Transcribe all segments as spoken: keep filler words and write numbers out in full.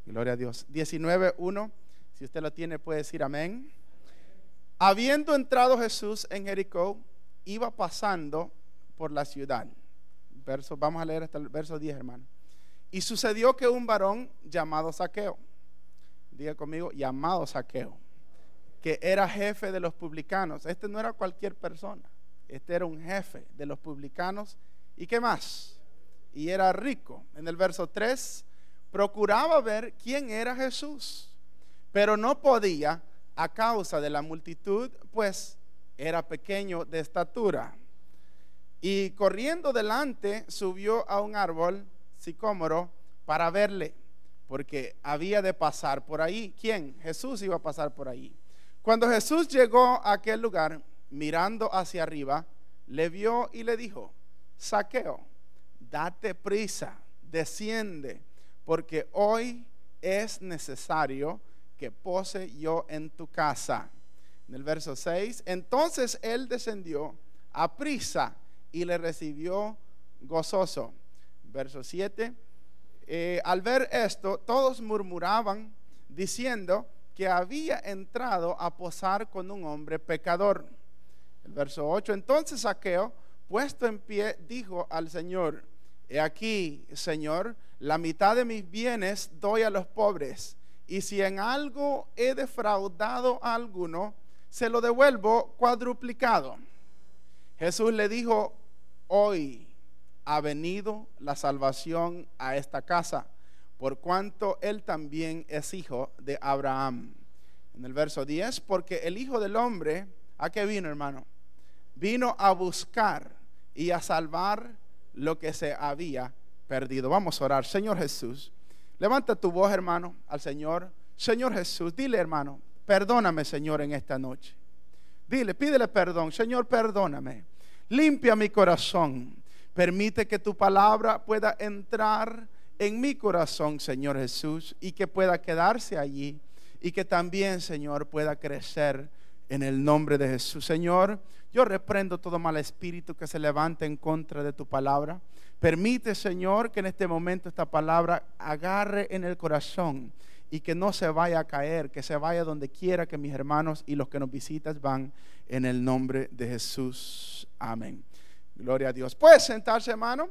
Gloria a Dios. diecinueve uno, si usted lo tiene puede decir amén. Habiendo entrado Jesús en Jericó, iba pasando por la ciudad. Verso, vamos a leer hasta el verso diez, hermano. Y sucedió que un varón llamado Zaqueo, diga conmigo, llamado Zaqueo, que era jefe de los publicanos. Este no era cualquier persona, este era un jefe de los publicanos. ¿Y qué más? Y era rico. En el verso tres, procuraba ver quién era Jesús, pero no podía a causa de la multitud, pues era pequeño de estatura. Y corriendo delante, subió a un árbol sicómoro para verle, porque había de pasar por ahí. ¿Quién? Jesús iba a pasar por ahí. Cuando Jesús llegó a aquel lugar, mirando hacia arriba, le vio y le dijo: Zaqueo, date prisa, desciende, porque hoy es necesario que pose yo en tu casa. En el verso seis, entonces él descendió a prisa y le recibió gozoso. Verso siete, eh, al ver esto, todos murmuraban diciendo que había entrado a posar con un hombre pecador. El verso ocho, entonces Zaqueo, puesto en pie, dijo al Señor: he aquí, Señor, la mitad de mis bienes doy a los pobres, y si en algo he defraudado a alguno, se lo devuelvo cuadruplicado. Jesús le dijo: hoy ha venido la salvación a esta casa, por cuanto él también es hijo de Abraham. En el verso diez, porque el Hijo del Hombre, ¿a qué vino, hermano? Vino a buscar y a salvar lo que se había perdido. Vamos a orar. Señor Jesús, levanta tu voz, hermano, al Señor. Señor Jesús, dile, hermano, perdóname, Señor, en esta noche. Dile, pídele perdón. Señor, perdóname. Limpia mi corazón. Permite que tu palabra pueda entrar en mi corazón, Señor Jesús, y que pueda quedarse allí, y que también, Señor, pueda crecer en el nombre de Jesús. Señor, yo reprendo todo mal espíritu que se levante en contra de tu palabra. Permite, Señor, que en este momento esta palabra agarre en el corazón y que no se vaya a caer, que se vaya donde quiera que mis hermanos y los que nos visitan van, en el nombre de Jesús. Amén. Gloria a Dios. ¿Puede sentarse, hermano?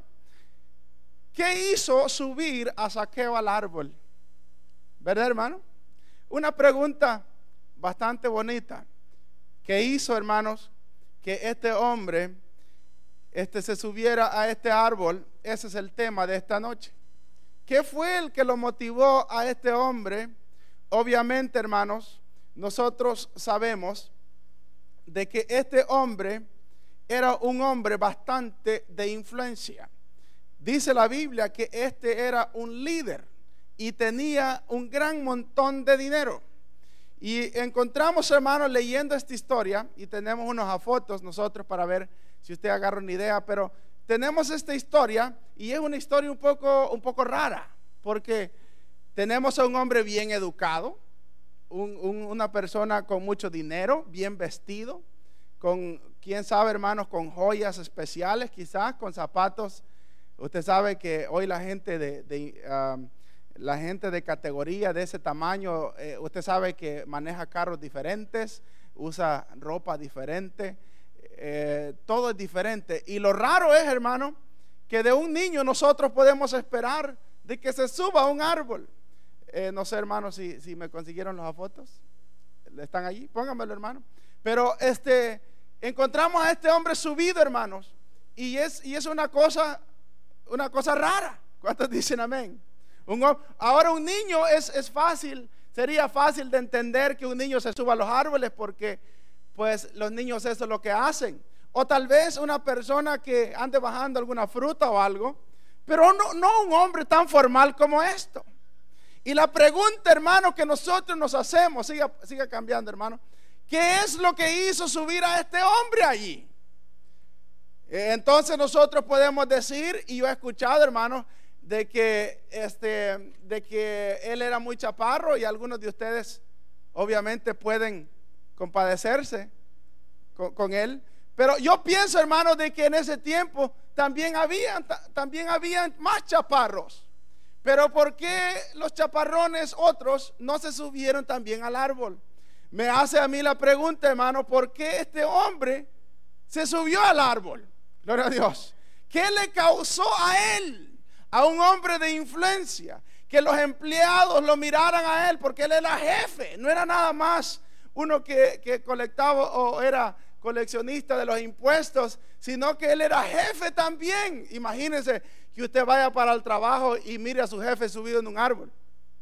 ¿Qué hizo subir a Zaqueo al árbol? ¿Verdad, hermano? Una pregunta bastante bonita. ¿Qué hizo, hermanos, que este hombre este, se subiera a este árbol? Ese es el tema de esta noche. ¿Qué fue el que lo motivó a este hombre? Obviamente, hermanos, nosotros sabemos de que este hombre era un hombre bastante de influencia. Dice la Biblia que este era un líder y tenía un gran montón de dinero. Y encontramos, hermanos, leyendo esta historia, y tenemos unas fotos nosotros para ver si usted agarra una idea, pero tenemos esta historia, y es una historia un poco, un poco rara, porque tenemos a un hombre bien educado, un, un, una persona con mucho dinero, bien vestido, con, quién sabe, hermanos, con joyas especiales, quizás con zapatos. Usted sabe que hoy la gente de, de um, la gente de categoría de ese tamaño, eh, usted sabe que maneja carros diferentes, usa ropa diferente, eh, todo es diferente. Y lo raro es, hermano, que de un niño nosotros podemos esperar de que se suba a un árbol. Eh, no sé, hermano, si, si me consiguieron las fotos. ¿Están allí? Pónganmelo, hermano. Pero este, encontramos a este hombre subido, hermanos, y es, y es una cosa, una cosa rara. ¿Cuántos dicen amén? Un, ahora un niño es, es fácil, sería fácil de entender que un niño se suba a los árboles porque pues los niños eso es lo que hacen. O tal vez una persona que ande bajando alguna fruta o algo, pero no, no un hombre tan formal como esto. Y la pregunta, hermano, que nosotros nos hacemos, siga, siga cambiando, hermano, ¿qué es lo que hizo subir a este hombre allí? Entonces nosotros podemos decir, y yo he escuchado, hermano, de que este de que él era muy chaparro, y algunos de ustedes obviamente pueden compadecerse con, con él, pero yo pienso, hermano, de que en ese tiempo también habían también habían más chaparros, Pero ¿por qué los chaparrones otros no se subieron también al árbol? Me hace a mí la pregunta, hermano, ¿por qué este hombre se subió al árbol? Gloria a Dios. ¿Qué le causó a él, a un hombre de influencia, que los empleados lo miraran a él? Porque él era jefe, no era nada más uno que, que colectaba o era coleccionista de los impuestos, sino que él era jefe también. Imagínense que usted vaya para el trabajo y mire a su jefe subido en un árbol,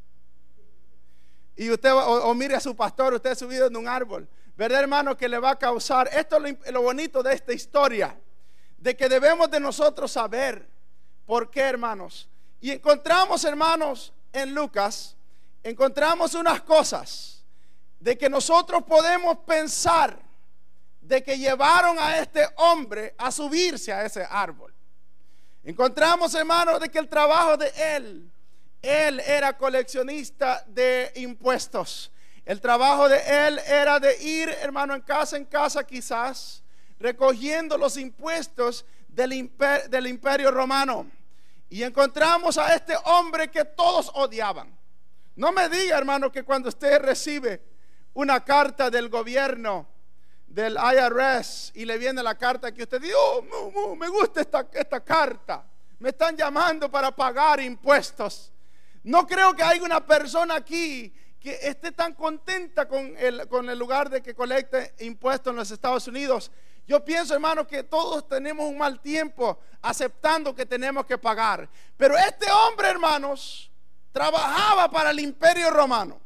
y usted o, o mire a su pastor, usted subido en un árbol, ¿verdad, hermano? Que le va a causar. Esto es lo, lo bonito de esta historia, de que debemos de nosotros saber por qué, hermanos. Y encontramos, hermanos, en Lucas, encontramos unas cosas de que nosotros podemos pensar de que llevaron a este hombre a subirse a ese árbol. Encontramos, hermanos, de que el trabajo de él, él era coleccionista de impuestos. El trabajo de él era de ir, hermano, en casa en casa quizás, recogiendo los impuestos del imperio, del imperio romano. Y encontramos a este hombre que todos odiaban. No me diga, hermano, que cuando usted recibe una carta del gobierno, del I R S, y le viene la carta que usted dice, oh, mu, mu, me gusta esta, esta carta, me están llamando para pagar impuestos. No creo que haya una persona aquí que esté tan contenta con el, con el lugar de que colecte impuestos en los Estados Unidos. Yo pienso, hermano, que todos tenemos un mal tiempo aceptando que tenemos que pagar. Pero este hombre, hermanos, trabajaba para el imperio romano,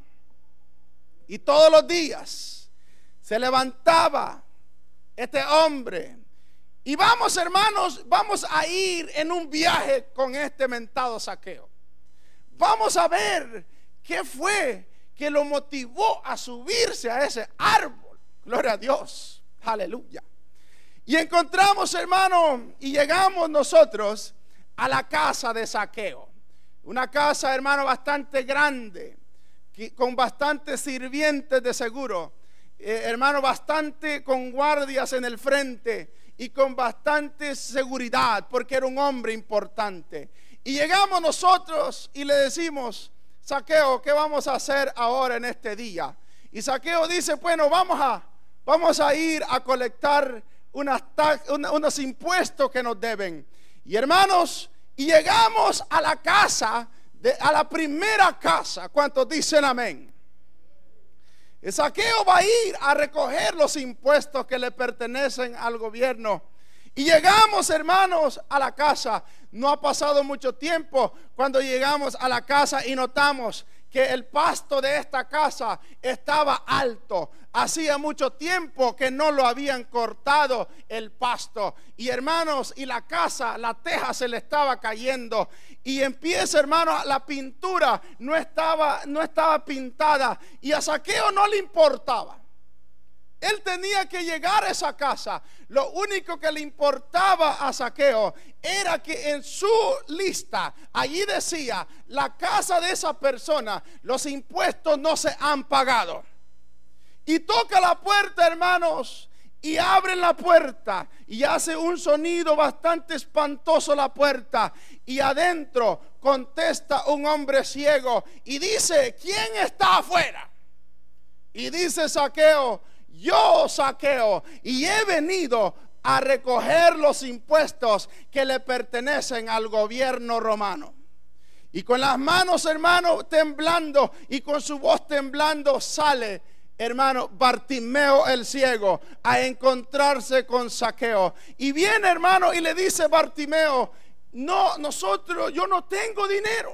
y todos los días se levantaba este hombre. Y vamos, hermanos, vamos a ir en un viaje con este mentado Zaqueo. Vamos a ver qué fue que lo motivó a subirse a ese árbol. Gloria a Dios, aleluya. Y encontramos, hermano, y llegamos nosotros a la casa de Zaqueo. Una casa, hermano, bastante grande, con bastantes sirvientes de seguro, eh, hermano, bastante con guardias en el frente y con bastante seguridad, porque era un hombre importante. Y llegamos nosotros y le decimos, Zaqueo, ¿qué vamos a hacer ahora en este día? Y Zaqueo dice, bueno, vamos a, vamos a ir a colectar unas una, unos impuestos que nos deben. Y hermanos, y llegamos a la casa, de, a la primera casa. ¿Cuántos dicen amén? El Zaqueo va a ir a recoger los impuestos que le pertenecen al gobierno. Y llegamos, hermanos, a la casa. No ha pasado mucho tiempo cuando llegamos a la casa y notamos que el pasto de esta casa estaba alto. Hacía mucho tiempo que no lo habían cortado el pasto. Y hermanos, y la casa, la teja se le estaba cayendo. Y empieza, hermanos, la pintura no estaba, no estaba pintada. Y a Zaqueo no le importaba. Él tenía que llegar a esa casa. Lo único que le importaba a Zaqueo era que en su lista allí decía, la casa de esa persona, los impuestos no se han pagado. Y toca la puerta, hermanos, y abren la puerta y hace un sonido bastante espantoso la puerta, y adentro contesta un hombre ciego y dice, ¿quién está afuera? Y dice Zaqueo, yo, Zaqueo, y he venido a recoger los impuestos que le pertenecen al gobierno romano. Y con las manos, hermano, temblando, y con su voz temblando, sale, hermano, Bartimeo el ciego a encontrarse con Zaqueo. Y viene, hermano, y le dice Bartimeo, no, nosotros, yo no tengo dinero.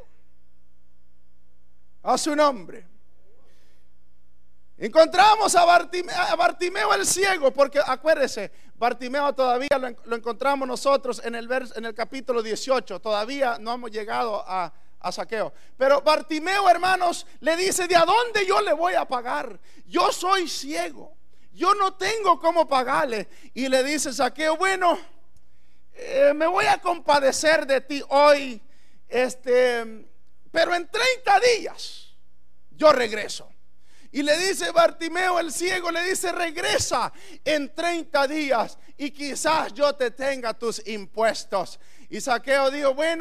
A su nombre. Encontramos a Bartimeo, a Bartimeo el ciego, porque acuérdese, Bartimeo todavía lo, lo encontramos nosotros en el, vers, en el capítulo dieciocho. Todavía no hemos llegado a, a Zaqueo. Pero Bartimeo, hermanos, le dice, ¿de a dónde yo le voy a pagar? Yo soy ciego, yo no tengo cómo pagarle. Y le dice Zaqueo, bueno, eh, me voy a compadecer de ti hoy, este, pero en treinta días yo regreso. Y le dice Bartimeo el ciego, le dice, regresa en treinta días y quizás yo te tenga tus impuestos. Y Zaqueo dijo, bueno,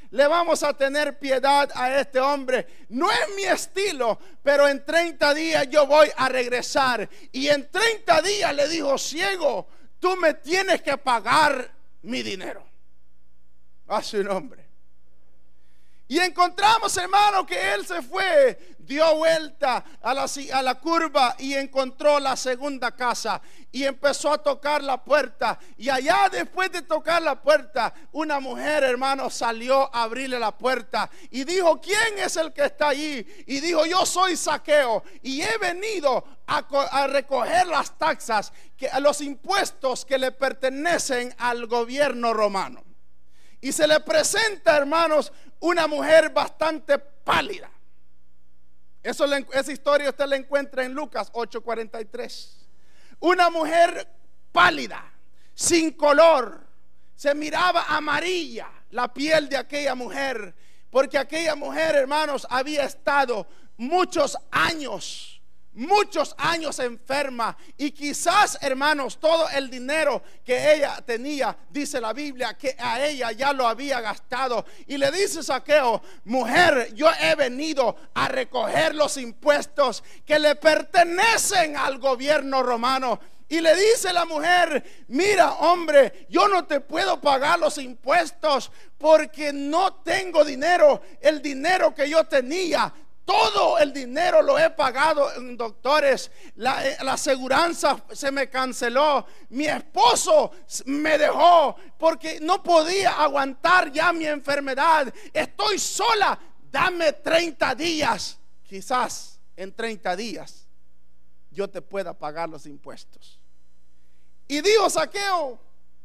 le vamos a tener piedad a este hombre. No es mi estilo, pero en treinta días yo voy a regresar. Y en treinta días le dijo: ciego, tú me tienes que pagar mi dinero. A su nombre. Y encontramos, hermano, que él se fue, dio vuelta a la, a la curva y encontró la segunda casa y empezó a tocar la puerta. Y allá, después de tocar la puerta, una mujer, hermano, salió a abrirle la puerta y dijo: ¿quién es el que está allí? Y dijo: yo soy Zaqueo y he venido a, a recoger las taxas, que, a los impuestos que le pertenecen al gobierno romano. Y se le presenta, hermanos, una mujer bastante pálida. Eso, esa historia usted la encuentra en Lucas ocho cuarenta y tres. Una mujer pálida, sin color. Se miraba amarilla la piel de aquella mujer, porque aquella mujer, hermanos, había estado muchos años Muchos años enferma. Y quizás, hermanos, todo el dinero que ella tenía, dice la Biblia, que a ella ya lo había gastado. Y le dice Zaqueo: mujer, yo he venido a recoger los impuestos que le pertenecen al gobierno romano. Y le dice la mujer: mira, hombre, yo no te puedo pagar los impuestos porque no tengo dinero. El dinero que yo tenía, todo el dinero lo he pagado en doctores. La, la aseguranza se me canceló. Mi esposo me dejó porque no podía aguantar ya mi enfermedad. Estoy sola. Dame treinta días. Quizás en treinta días yo te pueda pagar los impuestos. Y dijo Zaqueo: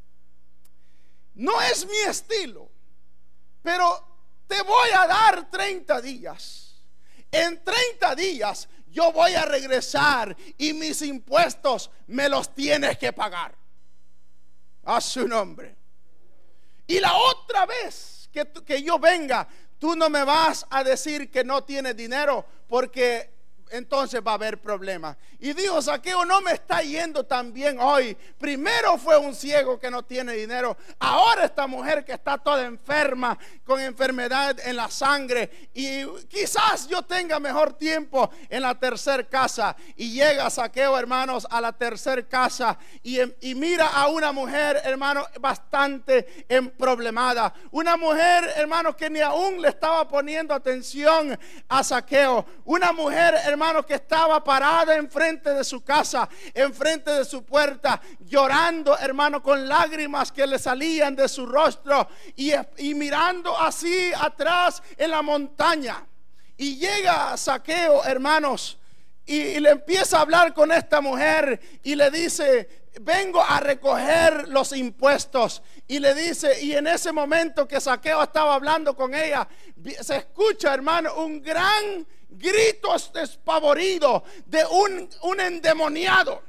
no es mi estilo, pero te voy a dar treinta días. En treinta días yo voy a regresar y mis impuestos me los tienes que pagar. A su nombre. Y la otra vez que, que yo venga, tú no me vas a decir que no tienes dinero, porque entonces va a haber problemas. Y dijo Zaqueo: no me está yendo tan bien hoy. Primero fue un ciego que no tiene dinero, ahora esta mujer que está toda enferma, con enfermedad en la sangre, y quizás yo tenga mejor tiempo en la tercera casa. Y llega Zaqueo, hermanos, a la tercera casa y, y mira a una mujer, hermano, bastante emproblemada. Una mujer, hermano, que ni aún le estaba poniendo atención a Zaqueo. Una mujer, hermano, hermano, que estaba parada enfrente de su casa, enfrente de su puerta, llorando, hermano, con lágrimas que le salían de su rostro y, y mirando así atrás en la montaña. Y llega Zaqueo, hermanos, y, y le empieza a hablar con esta mujer y le dice: vengo a recoger los impuestos. Y le dice, y en ese momento que Zaqueo estaba hablando con ella, se escucha, hermano, un gran grito despavorido de un, un endemoniado.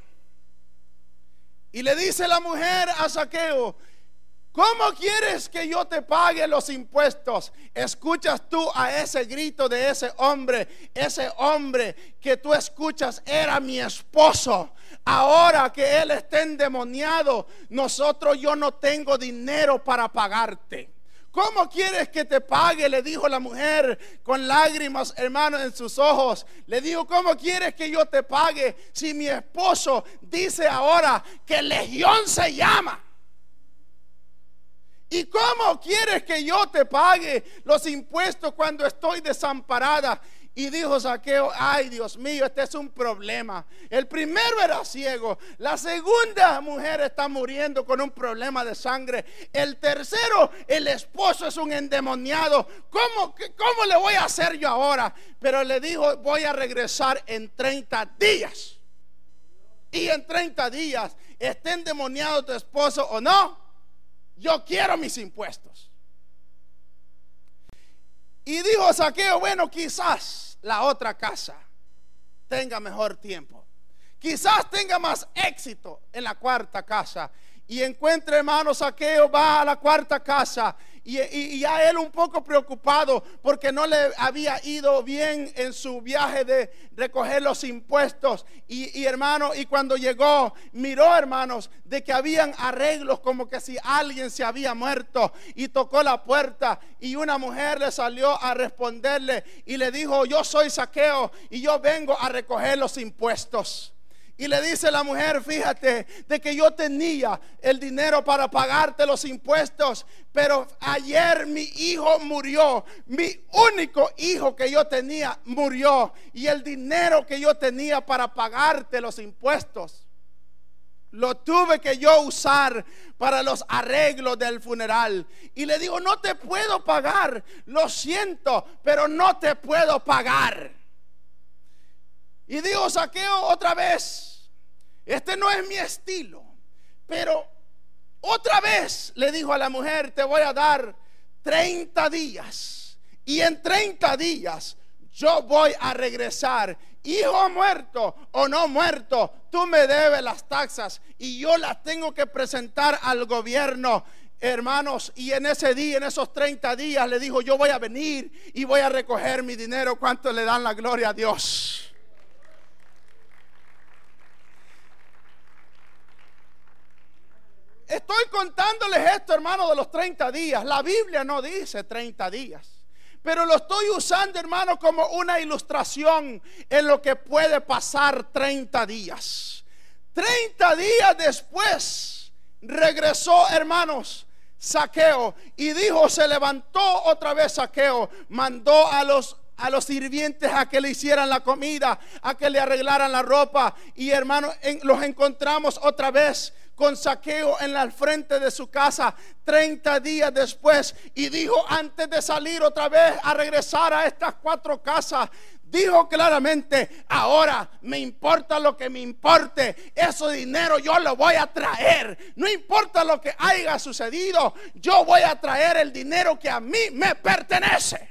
Y le dice la mujer a Zaqueo: ¿cómo quieres que yo te pague los impuestos? Escuchas tú a ese grito de ese hombre. Ese hombre que tú escuchas era mi esposo. Ahora que él está endemoniado, nosotros, yo no tengo dinero para pagarte. ¿Cómo quieres que te pague? Le dijo la mujer con lágrimas, hermano, en sus ojos. Le dijo: ¿cómo quieres que yo te pague si mi esposo dice ahora que Legión se llama? ¿Y cómo quieres que yo te pague los impuestos cuando estoy desamparada? Y dijo Zaqueo: ay, Dios mío, este es un problema. El primero era ciego, la segunda mujer está muriendo con un problema de sangre, el tercero, el esposo es un endemoniado. ¿Cómo, cómo le voy a hacer yo ahora? Pero le dijo: voy a regresar en treinta días. Y en treinta días, esté endemoniado tu esposo o no, yo quiero mis impuestos. Y dijo Zaqueo: bueno, quizás la otra casa tenga mejor tiempo, quizás tenga más éxito en la cuarta casa. y encuentra, hermano, Zaqueo va a la cuarta casa. Y, y, y ya él un poco preocupado porque no le había ido bien en su viaje de recoger los impuestos. Y, y hermano, y cuando llegó, miró, hermanos, de que habían arreglos como que si alguien se había muerto. Y tocó la puerta y una mujer le salió a responderle y le dijo: yo soy Zaqueo y yo vengo a recoger los impuestos. Y le dice la mujer: fíjate de que yo tenía el dinero para pagarte los impuestos, pero ayer mi hijo murió, mi único hijo que yo tenía murió, y el dinero que yo tenía para pagarte los impuestos lo tuve que yo usar para los arreglos del funeral. Y le digo: no te puedo pagar, lo siento, pero no te puedo pagar. Y digo: Zaqueo, otra vez, este no es mi estilo, pero otra vez le dijo a la mujer: te voy a dar treinta días, y en treinta días yo voy a regresar. Hijo muerto o no muerto, tú me debes las taxas y yo las tengo que presentar al gobierno. Hermanos, y en ese día, en esos treinta días, le dijo: yo voy a venir y voy a recoger mi dinero. ¿Cuánto le dan la gloria a Dios? Estoy contándoles esto, hermano, de los treinta días. La Biblia no dice treinta días, pero lo estoy usando, hermano, como una ilustración en lo que puede pasar treinta días. treinta días después regresó, hermanos, Zaqueo, y dijo, se levantó otra vez Zaqueo, mandó a los a los sirvientes a que le hicieran la comida, a que le arreglaran la ropa, y hermanos, en, los encontramos otra vez con Zaqueo en la frente de su casa treinta días después, y dijo, antes de salir otra vez a regresar a estas cuatro casas, dijo claramente: ahora me importa lo que me importe, ese dinero yo lo voy a traer, no importa lo que haya sucedido, yo voy a traer el dinero que a mí me pertenece.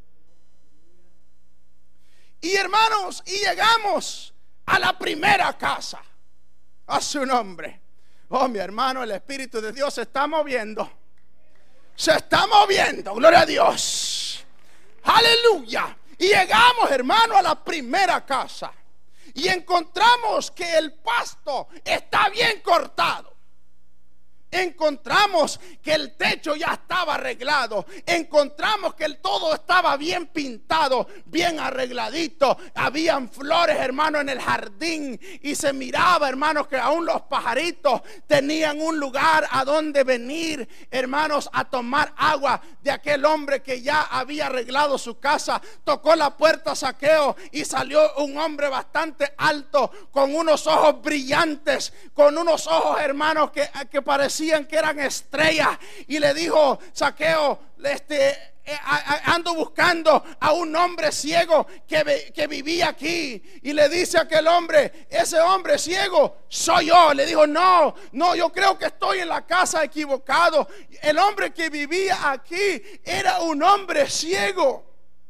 Y hermanos, y llegamos a la primera casa, a su nombre. Oh, mi hermano, el Espíritu de Dios se está moviendo. Se está moviendo, gloria a Dios. Aleluya. Y llegamos, hermano, a la primera casa. Y encontramos que el pasto está bien cortado. Encontramos que el techo ya estaba arreglado. Encontramos que el todo estaba bien pintado, bien arregladito. Habían flores, hermano, en el jardín. Y se miraba, hermanos, que aún los pajaritos tenían un lugar a donde venir, hermanos, a tomar agua de aquel hombre que ya había arreglado su casa. Tocó la puerta Zaqueo y salió un hombre bastante alto, con unos ojos brillantes, con unos ojos, hermanos, que, que parecían que eran estrellas, y le dijo: Zaqueo, este, ando buscando a un hombre ciego que, que vivía aquí. Y le dice a aquel hombre: ese hombre ciego soy yo. Le dijo: no, no, yo creo que estoy en la casa equivocado. El hombre que vivía aquí era un hombre ciego.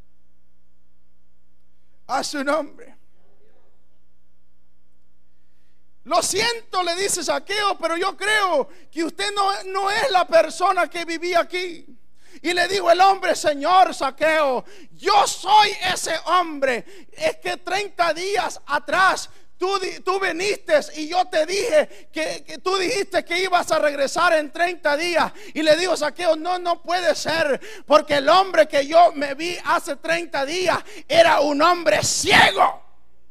A su nombre. Lo siento, le dice Zaqueo, pero yo creo que usted no, no es la persona que vivía aquí. Y le dijo el hombre: señor Zaqueo, yo soy ese hombre. Es que treinta días atrás tú, tú viniste y yo te dije que, que tú dijiste que ibas a regresar en treinta días. Y le dijo Zaqueo: no, no puede ser, porque el hombre que yo me vi hace treinta días era un hombre ciego.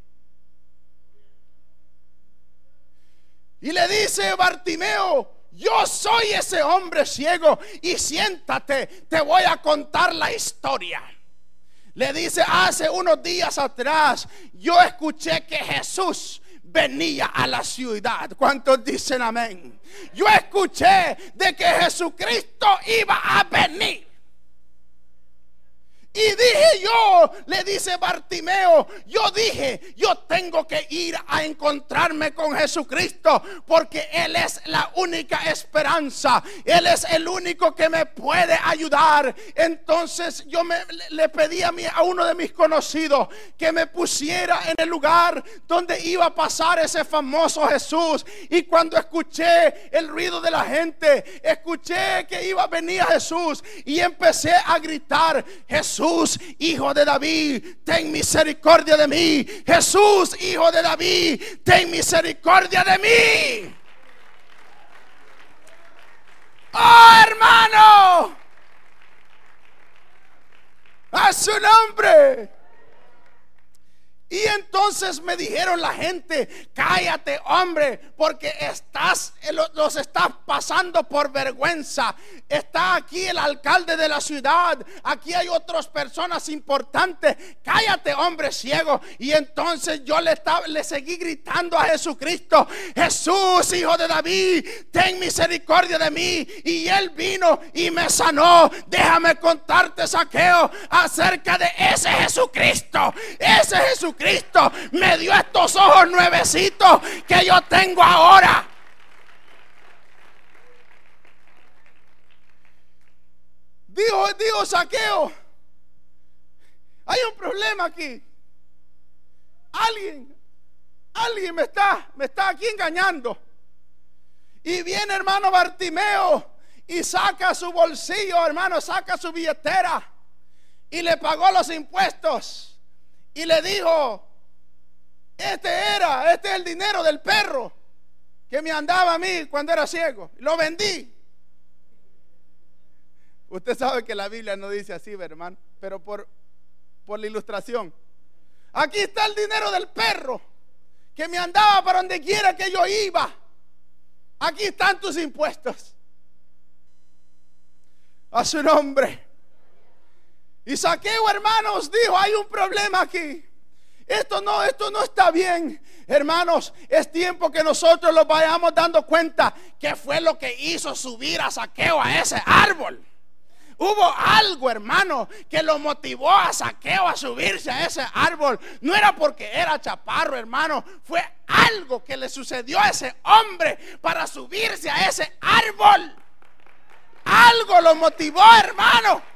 Y le dice Bartimeo: yo soy ese hombre ciego, y siéntate, te voy a contar la historia. Le dice: hace unos días atrás yo escuché que Jesús venía a la ciudad. ¿Cuántos dicen amén? Yo escuché de que Jesucristo iba a venir. Y dije yo, le dice Bartimeo, yo dije, yo tengo que ir a encontrarme con Jesucristo, porque Él es la única esperanza, Él es el único que me puede ayudar. Entonces yo me, le pedí a, mí, a uno de mis conocidos que me pusiera en el lugar donde iba a pasar ese famoso Jesús. Y cuando escuché el ruido de la gente, escuché que iba a venir Jesús, y empecé a gritar: Jesús, Hijo de David, ten misericordia de mí. Jesús, Hijo de David, ten misericordia de mí. Oh, hermano, a su nombre. Y entonces me dijeron la gente: cállate, hombre, porque estás, los estás pasando por vergüenza. Está aquí el alcalde de la ciudad, aquí hay otras personas importantes. Cállate, hombre ciego. Y entonces yo le, estaba, le seguí gritando a Jesucristo: Jesús, Hijo de David, ten misericordia de mí. Y Él vino y me sanó. Déjame contarte, Zaqueo, acerca de ese Jesucristo. Ese Jesucristo Cristo me dio estos ojos nuevecitos que yo tengo ahora. Dijo, dijo Zaqueo: hay un problema aquí. Alguien, alguien me está, me está aquí engañando. Y viene hermano Bartimeo y saca su bolsillo, hermano, saca su billetera y le pagó los impuestos. Y le dijo: este era, este es el dinero del perro que me andaba a mí cuando era ciego. Lo vendí. Usted sabe que la Biblia no dice así, hermano, pero por, por la ilustración. Aquí está el dinero del perro que me andaba para donde quiera que yo iba. Aquí están tus impuestos. A su nombre. Y Zaqueo, hermanos, dijo: hay un problema aquí. Esto no, esto no está bien. Hermanos, es tiempo que nosotros nos vayamos dando cuenta qué fue lo que hizo subir a Zaqueo a ese árbol. Hubo algo, hermano, que lo motivó a Zaqueo a subirse a ese árbol. No era porque era chaparro, hermano. Fue algo que le sucedió a ese hombre para subirse a ese árbol. Algo lo motivó, hermano.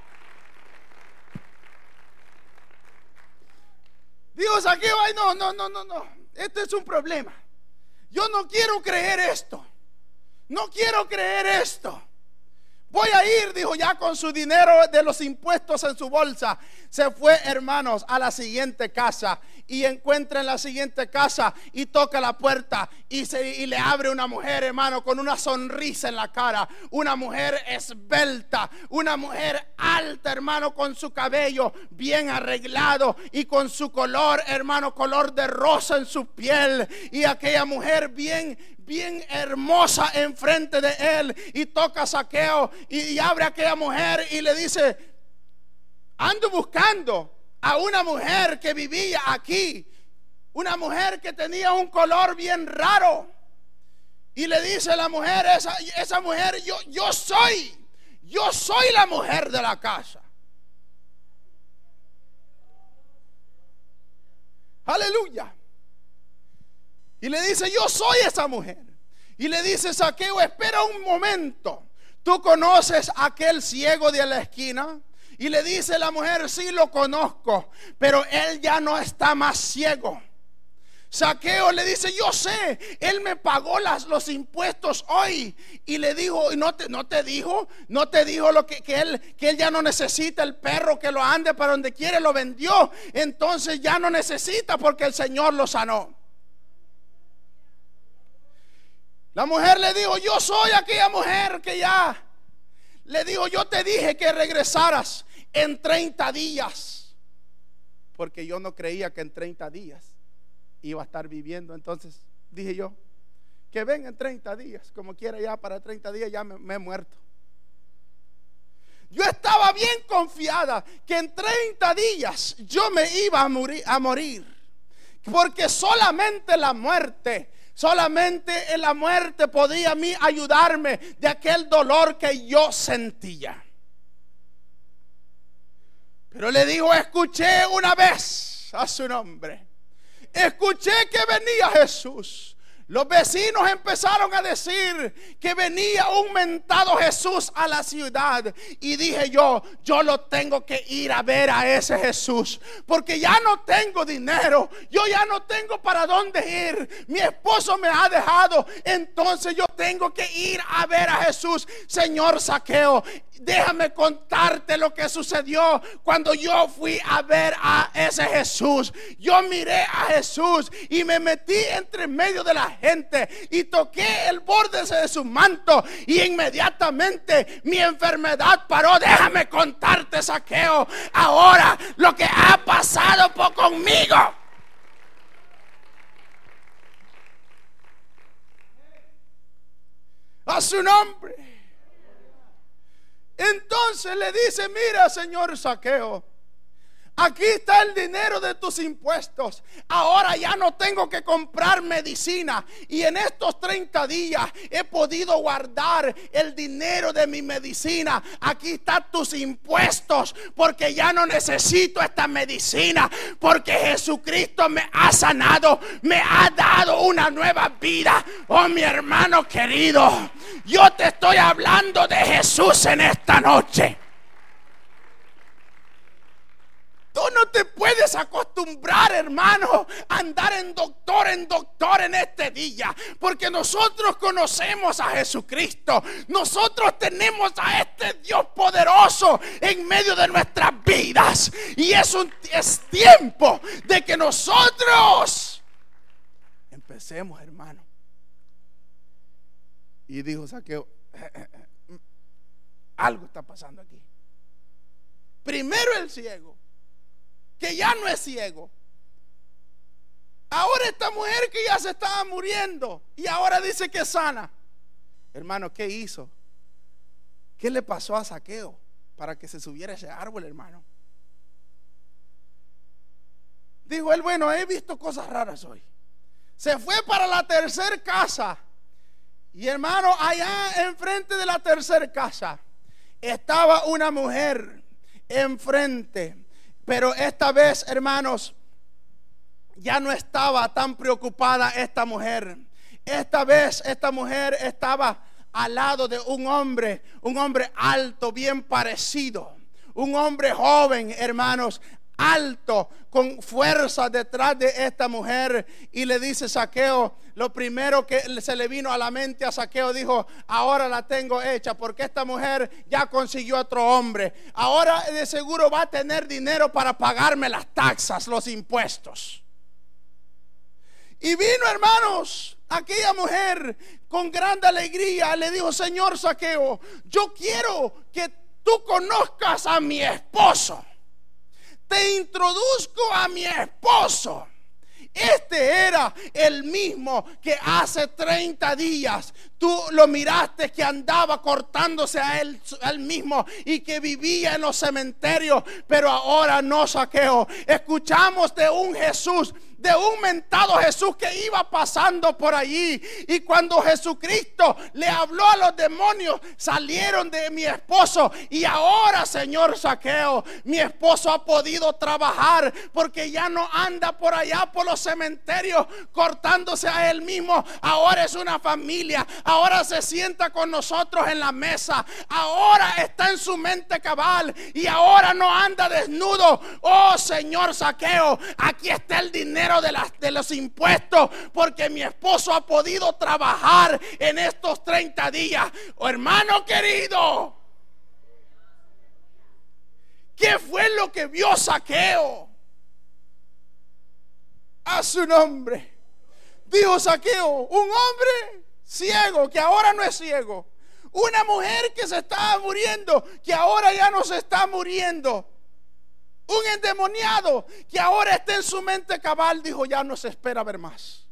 Digo, Zaqueo: ay, no, no, no, no, no. Este es un problema. Yo no quiero creer esto. No quiero creer esto. Voy a ir, dijo, ya con su dinero de los impuestos en su bolsa. Se fue, hermanos, a la siguiente casa. Y encuentra en la siguiente casa y toca la puerta. Y, se, y le abre una mujer, hermano, con una sonrisa en la cara. Una mujer esbelta. Una mujer alta, hermano, con su cabello bien arreglado. Y con su color, hermano, color de rosa en su piel. Y aquella mujer bien... bien hermosa enfrente de él. Y toca a Zaqueo y, y abre a aquella mujer y le dice: ando buscando a una mujer que vivía aquí, una mujer que tenía un color bien raro. Y le dice la mujer, esa, esa mujer, yo, yo soy yo soy la mujer de la casa. Aleluya. Y le dice: yo soy esa mujer. Y le dice Zaqueo: espera un momento. ¿Tú conoces a aquel ciego de la esquina? Y le dice la mujer: sí, lo conozco, pero él ya no está más ciego. Zaqueo le dice: yo sé, él me pagó las, los impuestos hoy. Y le dijo: ¿y no te, no te dijo? ¿No te dijo lo que, que, él, que él ya no necesita el perro que lo ande para donde quiere? Lo vendió. Entonces ya no necesita porque el Señor lo sanó. La mujer le dijo: yo soy aquella mujer que ya. Le dijo: yo te dije que regresaras en treinta días. Porque yo no creía que en treinta días iba a estar viviendo. Entonces dije yo: que venga en treinta días. Como quiera, ya para treinta días ya me, me he muerto. Yo estaba bien confiada que en treinta días yo me iba a morir, a morir. Porque solamente la muerte Solamente en la muerte podía a mí ayudarme de aquel dolor que yo sentía. Pero le dijo: escuché una vez a su nombre. Escuché que venía Jesús. Los vecinos empezaron a decir que venía un mentado Jesús a la ciudad. Y dije yo, yo lo tengo que ir a ver a ese Jesús, porque ya no tengo dinero, yo ya no tengo para dónde ir. Mi esposo me ha dejado, entonces yo tengo que ir a ver a Jesús. Señor Zaqueo, déjame contarte lo que sucedió cuando yo fui a ver a ese Jesús. Yo miré a Jesús y me metí entre medio de la gente y toqué el borde de su manto, y inmediatamente mi enfermedad paró. Déjame contarte, Zaqueo, ahora lo que ha pasado por conmigo. A su nombre. Entonces le dice: mira, señor Zaqueo, aquí está el dinero de tus impuestos. Ahora ya no tengo que comprar medicina, y en estos treinta días he podido guardar el dinero de mi medicina. Aquí están tus impuestos, porque ya no necesito esta medicina, porque Jesucristo me ha sanado, me ha dado una nueva vida. Oh, mi hermano querido, yo te estoy hablando de Jesús en esta noche. Tú no te puedes acostumbrar, hermano, a andar en doctor, en doctor en este día, porque nosotros conocemos a Jesucristo. Nosotros tenemos a este Dios poderoso en medio de nuestras vidas, y es, un, es tiempo de que nosotros empecemos, hermano. Y dijo Zaqueo: algo está pasando aquí. Primero el ciego, que ya no es ciego. Ahora esta mujer que ya se estaba muriendo, y ahora dice que es sana. Hermano, ¿qué hizo? ¿Qué le pasó a Zaqueo para que se subiera a ese árbol, hermano? Dijo él: bueno, he visto cosas raras hoy. Se fue para la tercera casa, y hermano, allá enfrente de la tercera casa estaba una mujer enfrente. Pero esta vez, hermanos, ya no estaba tan preocupada esta mujer. Esta vez esta mujer estaba al lado de un hombre, un hombre alto, bien parecido, un hombre joven, hermanos, alto, con fuerza detrás de esta mujer. Y le dice Zaqueo, lo primero que se le vino a la mente a Zaqueo, dijo: ahora la tengo hecha, porque esta mujer ya consiguió otro hombre. Ahora de seguro va a tener dinero para pagarme las taxas, los impuestos. Y vino, hermanos, aquella mujer con gran alegría, le dijo: señor Zaqueo, yo quiero que tú conozcas a mi esposo. Te introduzco a mi esposo. Este era el mismo que hace treinta días tú lo miraste que andaba cortándose a él, a él mismo, y que vivía en los cementerios. Pero ahora no, Zaqueo. Escuchamos de un Jesús, de un mentado Jesús que iba pasando por allí, y cuando Jesucristo le habló a los demonios, salieron de mi esposo. Y ahora, señor Zaqueo, mi esposo ha podido trabajar, porque ya no anda por allá por los cementerios cortándose a él mismo. Ahora es una familia. Ahora se sienta con nosotros en la mesa. Ahora está en su mente cabal, y ahora no anda desnudo. Oh, señor Zaqueo, aquí está el dinero de, las, de los impuestos, porque mi esposo ha podido trabajar en estos treinta días. Oh, hermano querido, ¿qué fue lo que vio Zaqueo? A su nombre. Dijo Zaqueo: un hombre ciego que ahora no es ciego, una mujer que se estaba muriendo que ahora ya no se está muriendo, un endemoniado que ahora está en su mente cabal. Dijo: ya no se espera ver más.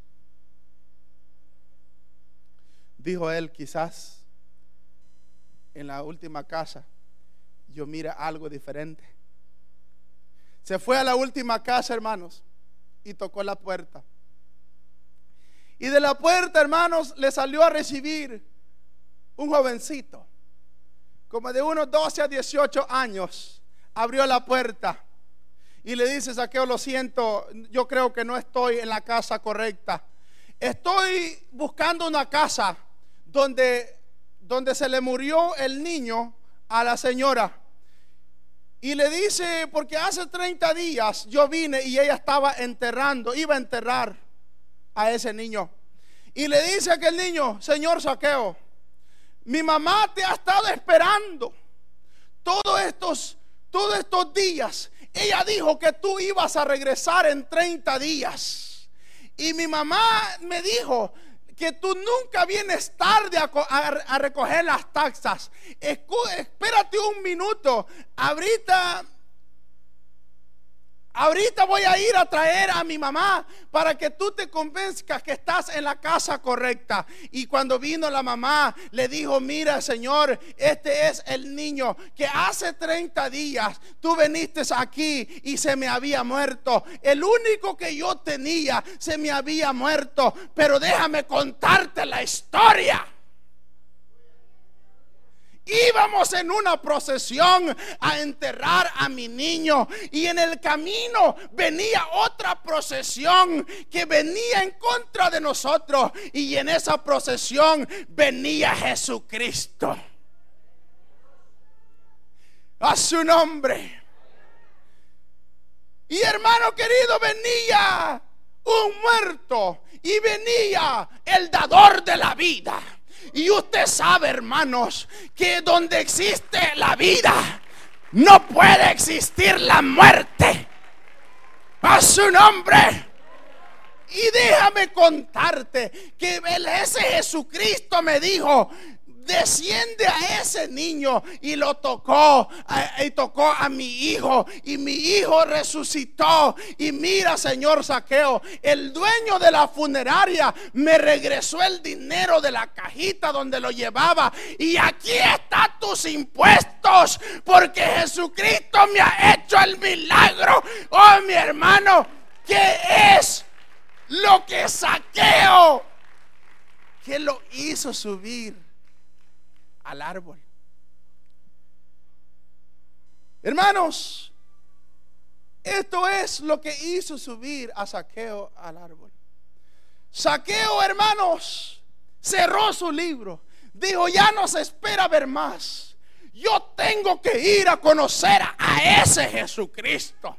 Dijo él: quizás en la última casa yo mire algo diferente. Se fue a la última casa, hermanos, y tocó la puerta. Y de la puerta, hermanos, le salió a recibir un jovencito, como de unos doce a dieciocho años, abrió la puerta y le dice: Zaqueo, lo siento, yo creo que no estoy en la casa correcta. Estoy buscando una casa donde, donde se le murió el niño a la señora. Y le dice: porque hace treinta días yo vine y ella estaba enterrando, iba a enterrar a ese niño. Y le dice a aquel niño: señor Zaqueo, mi mamá te ha estado esperando todos estos, todos estos días. Ella dijo que tú ibas a regresar en treinta días. Y mi mamá me dijo que tú nunca vienes tarde a, a, a recoger las taxas. Escu, espérate un minuto. Ahorita, ahorita voy a ir a traer a mi mamá para que tú te convenzcas que estás en la casa correcta. Y cuando vino la mamá, le dijo: mira, señor, este es el niño que hace treinta días tú viniste aquí y se me había muerto. El único que yo tenía se me había muerto. Pero déjame contarte la historia. Íbamos en una procesión a enterrar a mi niño, y en el camino venía otra procesión que venía en contra de nosotros, y en esa procesión venía Jesucristo. A su nombre. Y hermano querido, venía un muerto y venía el dador de la vida. Y usted sabe, hermanos, que donde existe la vida no puede existir la muerte. A su nombre. Y déjame contarte que ese Jesucristo me dijo: desciende a ese niño, y lo tocó, y tocó a mi hijo, y mi hijo resucitó. Y mira, señor Zaqueo, el dueño de la funeraria me regresó el dinero de la cajita donde lo llevaba, y aquí están tus impuestos, porque Jesucristo me ha hecho el milagro. Oh, mi hermano, ¿qué es lo que Zaqueo, que lo hizo subir al árbol? Hermanos, esto es lo que hizo subir a Zaqueo al árbol. Zaqueo, hermanos, cerró su libro. Dijo: ya no se espera ver más. Yo tengo que ir a conocer a ese Jesucristo.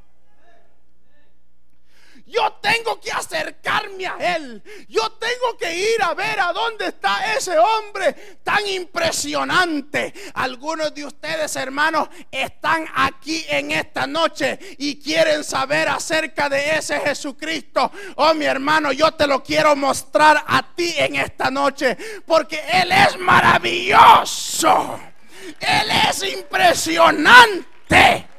Yo tengo que acercarme a Él. Yo tengo que ir a ver a dónde está ese hombre tan impresionante. Algunos de ustedes, hermanos, están aquí en esta noche y quieren saber acerca de ese Jesucristo. Oh, mi hermano, yo te lo quiero mostrar a ti en esta noche, porque Él es maravilloso. Él es impresionante.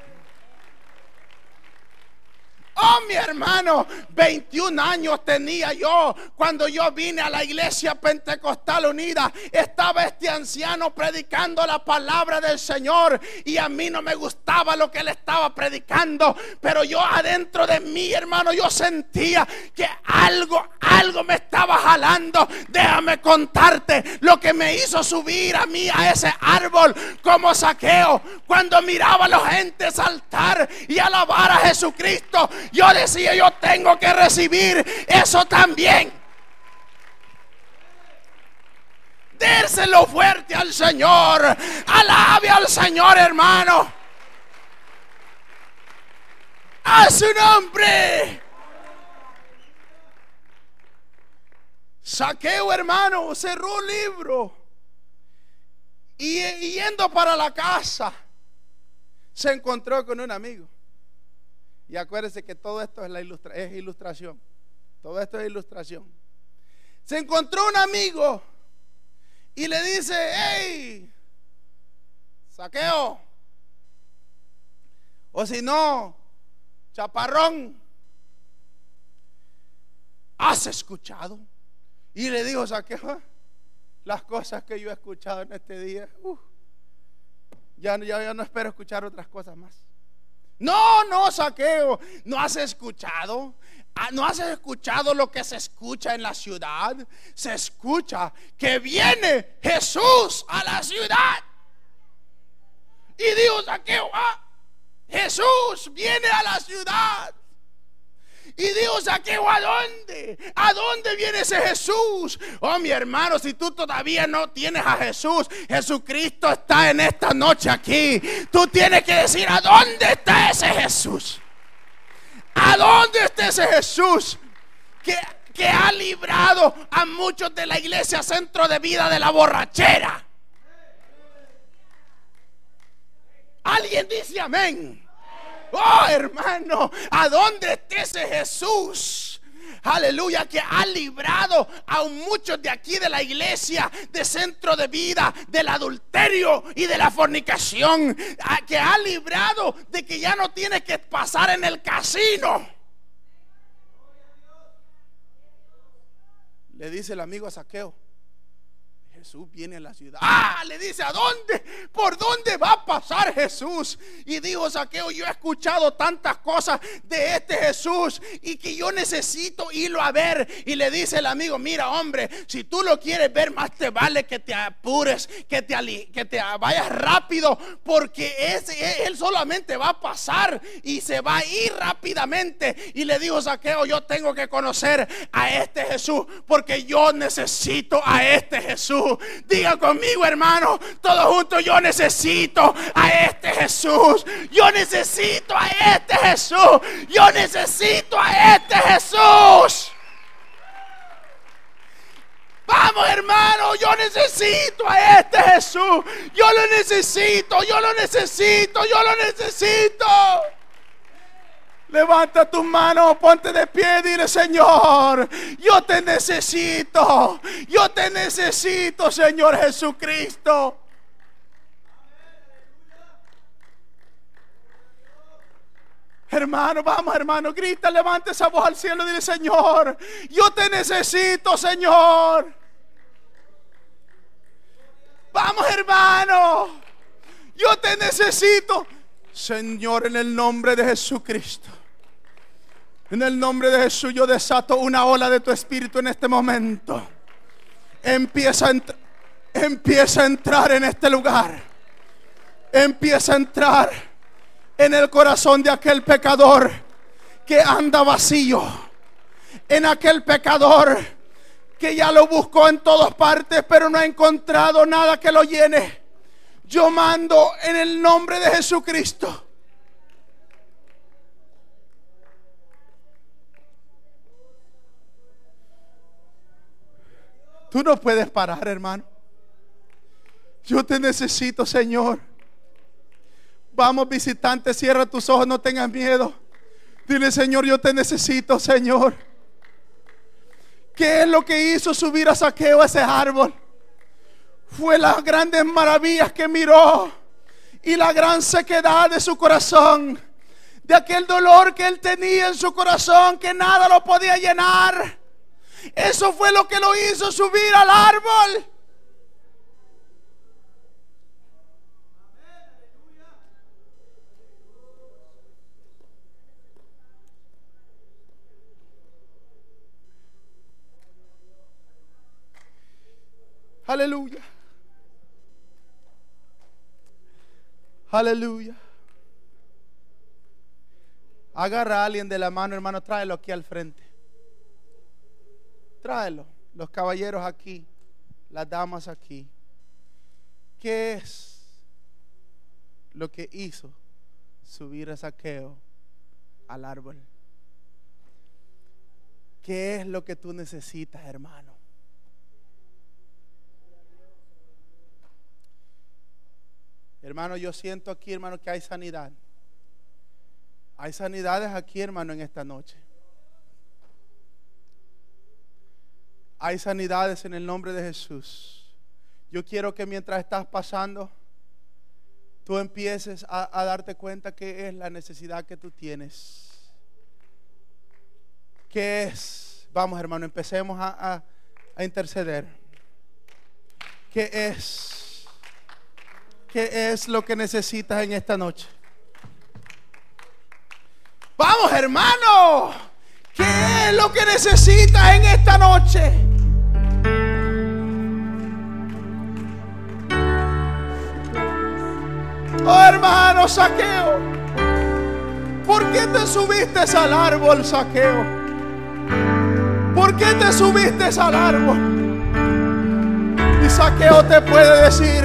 Oh, mi hermano, veintiún años tenía yo cuando yo vine a la iglesia Pentecostal Unida. Estaba este anciano predicando la palabra del Señor, y a mí no me gustaba lo que él estaba predicando, pero yo adentro de mí, hermano, yo sentía que algo, algo me estaba jalando. Déjame contarte lo que me hizo subir a mí a ese árbol como Zaqueo. Cuando miraba a la gente saltar y alabar a Jesucristo, yo decía: yo tengo que recibir eso también. Dérselo fuerte al Señor. Alabe al Señor, hermano. A su nombre. Zaqueo, hermano, cerró un libro y, y yendo para la casa se encontró con un amigo. Y acuérdense que todo esto es, la ilustra, es ilustración. Todo esto es ilustración. Se encontró un amigo y le dice: hey, Zaqueo, o si no, Chaparrón, ¿has escuchado? Y le dijo Zaqueo: las cosas que yo he escuchado en este día, uh, ya, ya, ya no espero escuchar otras cosas más. No, no, Zaqueo, ¿no has escuchado? ¿No has escuchado lo que se escucha en la ciudad? Se escucha que viene Jesús a la ciudad. Y dijo Zaqueo: ah, Jesús viene a la ciudad. Y dijo Zaqueo, ¿a dónde? ¿A dónde viene ese Jesús? Oh, mi hermano, si tú todavía no tienes a Jesús, Jesucristo está en esta noche aquí. Tú tienes que decir, ¿a dónde está ese Jesús? ¿A dónde está ese Jesús que, que ha librado a muchos de la iglesia Centro de Vida de la borrachera? ¿Alguien dice amén? Oh, hermano, ¿a dónde está ese Jesús? Aleluya, que ha librado a muchos de aquí de la iglesia de Centro de Vida del adulterio y de la fornicación, que ha librado de que ya no tienes que pasar en el casino. Le dice el amigo a Zaqueo, Jesús viene a la ciudad. Ah, le dice, ¿a dónde? ¿Por dónde va a pasar Jesús? Y dijo Zaqueo, yo he escuchado tantas cosas de este Jesús y que yo necesito irlo a ver. Y le dice el amigo, mira hombre, si tú lo quieres ver, más te vale que te apures, que te, ali- que te vayas rápido, porque ese, él solamente va a pasar y se va a ir rápidamente. Y le dijo Zaqueo, yo tengo que conocer a este Jesús, porque yo necesito a este Jesús. Diga conmigo, hermano, todos juntos, yo necesito a este Jesús. Yo necesito a este Jesús. Yo necesito a este Jesús. Vamos, hermano, yo necesito a este Jesús. Yo lo necesito, yo lo necesito, yo lo necesito. Levanta tus manos, ponte de pie y dile, Señor, yo te necesito. Yo te necesito, Señor Jesucristo. Hermano, vamos, hermano, grita, levanta esa voz al cielo y dile, Señor, yo te necesito, Señor. Vamos, hermano, yo te necesito, Señor, en el nombre de Jesucristo. En el nombre de Jesús yo desato una ola de tu espíritu en este momento. Empieza a, entr- empieza a entrar en este lugar. Empieza a entrar en el corazón de aquel pecador que anda vacío. En aquel pecador que ya lo buscó en todas partes, pero no ha encontrado nada que lo llene. Yo mando en el nombre de Jesucristo. Tú no puedes parar, hermano. Yo te necesito, Señor. Vamos, visitante, cierra tus ojos, no tengas miedo. Dile, Señor, yo te necesito, Señor. ¿Qué es lo que hizo subir a Zaqueo a ese árbol? Fue las grandes maravillas que miró y la gran sequedad de su corazón, de aquel dolor que él tenía en su corazón, que nada lo podía llenar. Eso fue lo que lo hizo subir al árbol. Aleluya. Aleluya. Agarra a alguien de la mano, hermano, tráelo aquí al frente. Tráelo. Los caballeros aquí, las damas aquí. ¿Qué es lo que hizo subir a Zaqueo al árbol? ¿Qué es lo que tú necesitas, hermano? Hermano, yo siento aquí, hermano, que hay sanidad. Hay sanidades aquí, hermano, en esta noche. Hay sanidades en el nombre de Jesús. Yo quiero que mientras estás pasando, tú empieces a, a darte cuenta qué es la necesidad que tú tienes. ¿Qué es? Vamos, hermano, empecemos a, a, a interceder. ¿Qué es? ¿Qué es lo que necesitas en esta noche? Vamos, hermano. ¿Qué es lo que necesitas en esta noche? Oh, hermano Zaqueo, ¿Por qué te subiste al árbol, Zaqueo? ¿Por qué te subiste al árbol? Y Zaqueo te puede decir: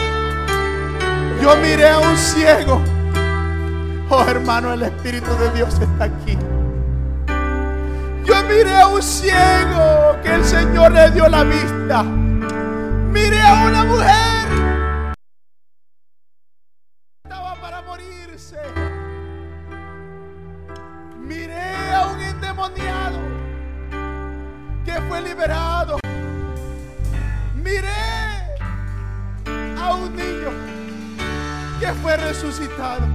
yo miré a un ciego. Oh, hermano, el Espíritu de Dios está aquí. Yo miré a un ciego que el Señor le dio la vista. Miré a una mujer que estaba para morirse. Miré a un endemoniado que fue liberado. Miré a un niño que fue resucitado.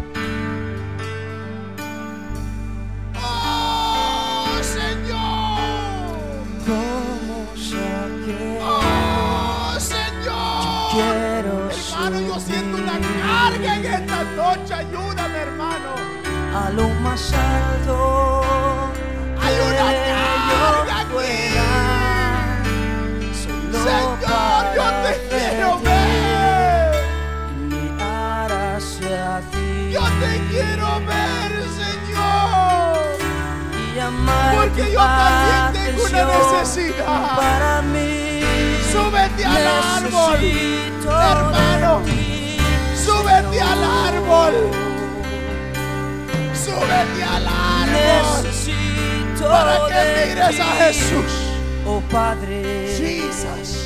¡Oh, Señor! Como Zaqueo, ¡Oh, Señor! yo quiero Hermano, yo siento una subir carga en esta noche. Ayúdame, hermano. a lo más alto. Hay una que carga yo aquí. pueda, solo Señor, yo para te quiero verte ver. y mirar hacia ti. Yo te quiero ver, Señor. Y amar Porque tu yo también tengo una atención necesidad. para mí. Súbete al árbol, Necesito hermano. de ti, Súbete al Señor. árbol. Súbete al árbol Necesito para que de mires ti, a Jesús. oh Padre. Jesus.